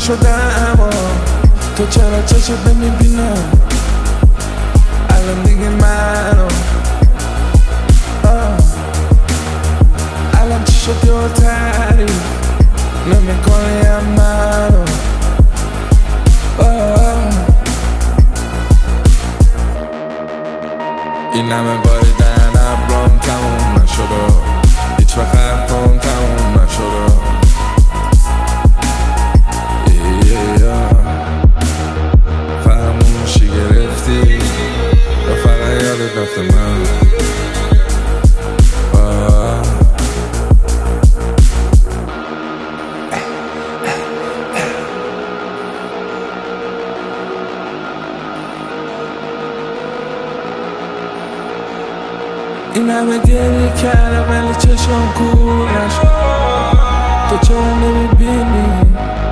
شدم تو چرا چشت نمیبینم الان دیگه منو الان چی شدی و تعریف نمیکنیم منو این همه باریدن ابرام تموم نشده هیچ وقت حرفم تموم نشده فراموشی گرفتی و فقط یادت رفته من این همه گریه کردم ولی چشم کور نشد تو چرا نمیبینی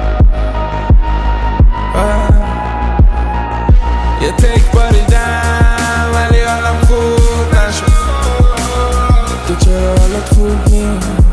یه تک باریدم ولی حالم خوب نشد تو چرا حالت خوب نیست